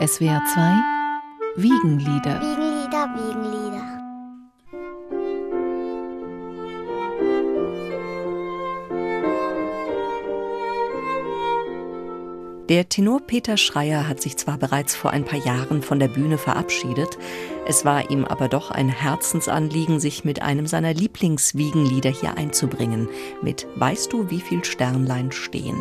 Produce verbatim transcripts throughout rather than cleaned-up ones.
S W R zwei Wiegenlieder. Wiegenlieder, Wiegenlieder. Der Tenor Peter Schreyer hat sich zwar bereits vor ein paar Jahren von der Bühne verabschiedet, es war ihm aber doch ein Herzensanliegen, sich mit einem seiner Lieblingswiegenlieder hier einzubringen, mit »Weißt du, wie viel Sternlein stehen?«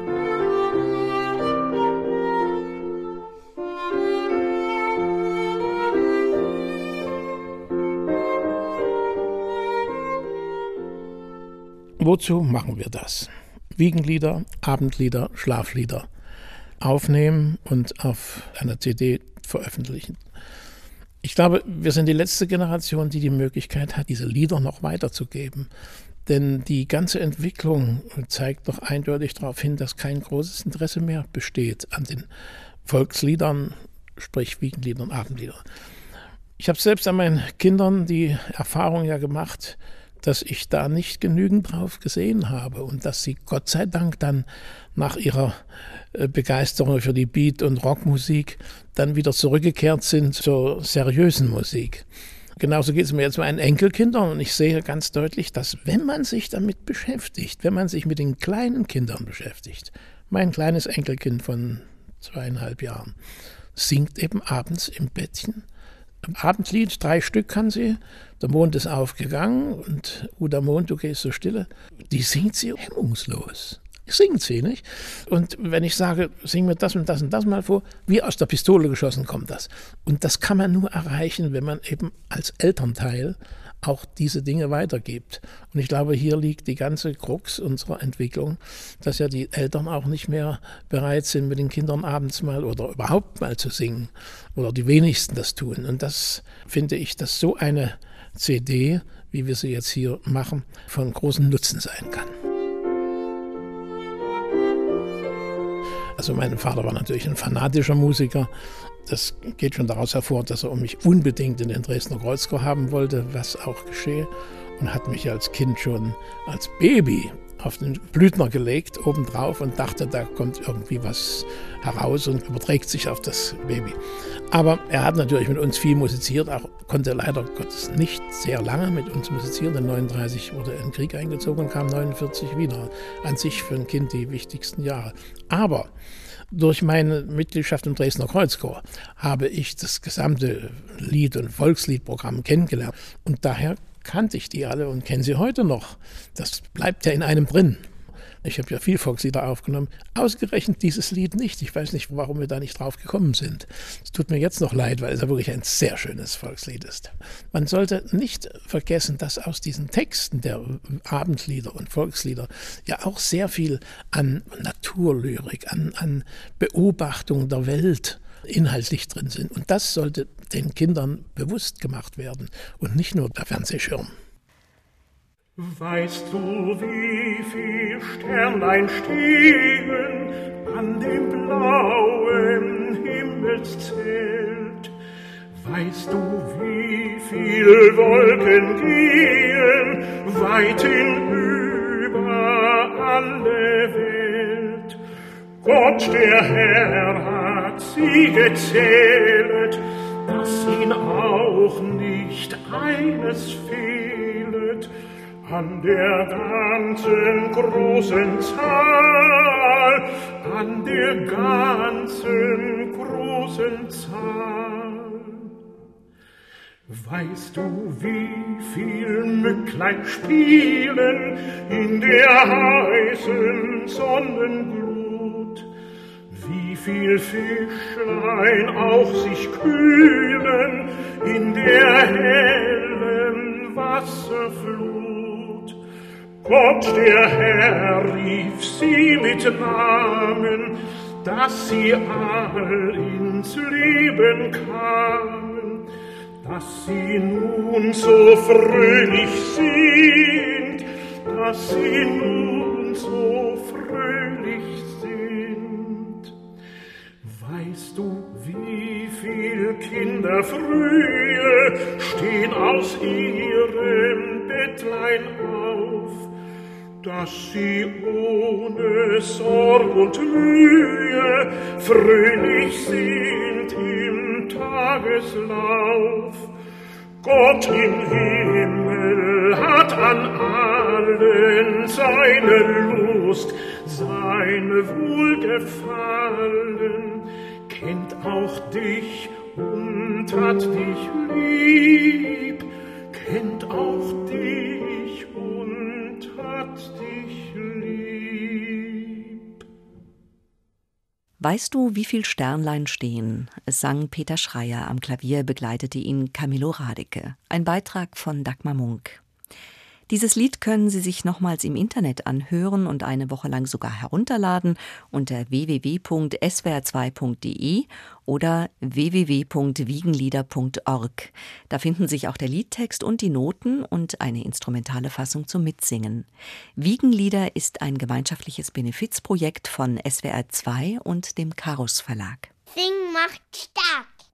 Wozu machen wir das? Wiegenlieder, Abendlieder, Schlaflieder aufnehmen und auf einer C D veröffentlichen. Ich glaube, wir sind die letzte Generation, die die Möglichkeit hat, diese Lieder noch weiterzugeben. Denn die ganze Entwicklung zeigt doch eindeutig darauf hin, dass kein großes Interesse mehr besteht an den Volksliedern, sprich Wiegenliedern, Abendliedern. Ich habe selbst an meinen Kindern die Erfahrung ja gemacht, dass ich da nicht genügend drauf gesehen habe und dass sie Gott sei Dank dann nach ihrer Begeisterung für die Beat- und Rockmusik dann wieder zurückgekehrt sind zur seriösen Musik. Genauso geht es mir jetzt mit meinen Enkelkindern und ich sehe ganz deutlich, dass wenn man sich damit beschäftigt, wenn man sich mit den kleinen Kindern beschäftigt, mein kleines Enkelkind von zweieinhalb Jahren singt eben abends im Bettchen Abendlied, drei Stück kann sie. Der Mond ist aufgegangen und oh, der Mond, du gehst so stille. Die singt sie hemmungslos. Singt sie, nicht? Und wenn ich sage, sing mir das und das und das mal vor, wie aus der Pistole geschossen kommt das. Und das kann man nur erreichen, wenn man eben als Elternteil auch diese Dinge weitergibt. Und ich glaube, hier liegt die ganze Krux unserer Entwicklung, dass ja die Eltern auch nicht mehr bereit sind, mit den Kindern abends mal oder überhaupt mal zu singen. Oder die wenigsten das tun. Und das finde ich, dass so eine C D, wie wir sie jetzt hier machen, von großem Nutzen sein kann. Also mein Vater war natürlich ein fanatischer Musiker. Das geht schon daraus hervor, dass er mich unbedingt in den Dresdner Kreuzchor haben wollte, was auch geschehe. Und hat mich als Kind schon als Baby auf den Blüthner gelegt, obendrauf, und dachte, da kommt irgendwie was heraus und überträgt sich auf das Baby. Aber er hat natürlich mit uns viel musiziert, auch konnte leider Gottes nicht sehr lange mit uns musizieren, denn neununddreißig wurde er in den Krieg eingezogen und kam neunundvierzig wieder. An sich für ein Kind die wichtigsten Jahre. Aber durch meine Mitgliedschaft im Dresdner Kreuzchor habe ich das gesamte Lied- und Volksliedprogramm kennengelernt. Und daher kannte ich die alle und kenne sie heute noch. Das bleibt ja in einem drin. Ich habe ja viel Volkslieder aufgenommen, ausgerechnet dieses Lied nicht. Ich weiß nicht, warum wir da nicht drauf gekommen sind. Es tut mir jetzt noch leid, weil es ja wirklich ein sehr schönes Volkslied ist. Man sollte nicht vergessen, dass aus diesen Texten der Abendlieder und Volkslieder ja auch sehr viel an Naturlyrik, an, an Beobachtung der Welt inhaltlich drin sind. Und das sollte den Kindern bewusst gemacht werden und nicht nur der Fernsehschirm. Weißt du, wie viel Sternlein stehen an dem blauen Himmelszelt? Weißt du, wie viel Wolken gehen weit hinüber alle Welt? Gott, der Herr, hat sie gezählet, dass ihn auch nicht eines fehlet. An der ganzen großen Zahl, an der ganzen großen Zahl. Weißt du, wie viel Mücklein spielen in der heißen Sonnenglut? Wie viel Fischlein auch sich kühlen in der hellen Wasserflut? Gott, der Herr, rief sie mit Namen, dass sie all ins Leben kamen, dass sie nun so fröhlich sind, dass sie nun so fröhlich sind. Weißt du, wie viel Kinder frühe stehen aus ihrem Bettlein auf, dass sie ohne Sorg und Mühe fröhlich sind im Tageslauf. Gott im Himmel hat an allen seine Lust, seine Wohlgefallen, kennt auch dich und hat dich lieb, kennt auch dich und hat dich lieb. Weißt du, wie viel Sternlein stehen? Es sang Peter Schreyer, am Klavier begleitete ihn Camillo Radeke. Ein Beitrag von Dagmar Munk. Dieses Lied können Sie sich nochmals im Internet anhören und eine Woche lang sogar herunterladen unter w w w punkt s w r zwei punkt d e oder w w w punkt wiegenlieder punkt org. Da finden sich auch der Liedtext und die Noten und eine instrumentale Fassung zum Mitsingen. Wiegenlieder ist ein gemeinschaftliches Benefizprojekt von S W R zwei und dem Carus Verlag. Singen macht